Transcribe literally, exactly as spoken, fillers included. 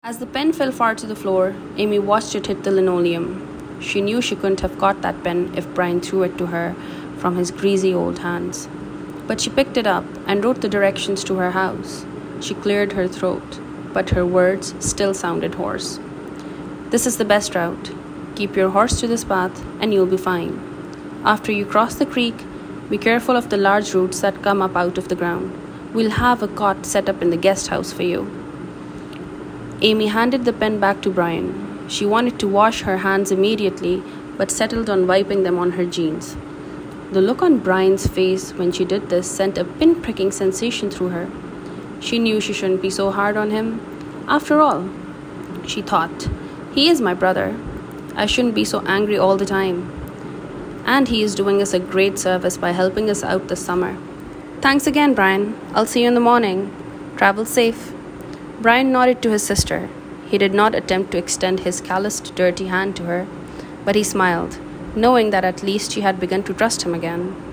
As the pen fell far to the floor, Amy watched it hit the linoleum. She knew she couldn't have got that pen if Brian threw it to her from his greasy old hands. But she picked it up and wrote the directions to her house. She cleared her throat, but her words still sounded hoarse. This is the best route. Keep your horse to this path and you'll be fine. After you cross the creek, be careful of the large roots that come up out of the ground. We'll have a cot set up in the guest house for you. Amy handed the pen back to Brian. She wanted to wash her hands immediately, but settled on wiping them on her jeans. The look on Brian's face when she did this sent a pin-pricking sensation through her. She knew she shouldn't be so hard on him. After all, she thought, he is my brother. I shouldn't be so angry all the time. And he is doing us a great service by helping us out this summer. Thanks again, Brian. I'll see you in the morning. Travel safe. Brian nodded to his sister. He did not attempt to extend his calloused, dirty hand to her, but he smiled, knowing that at least she had begun to trust him again.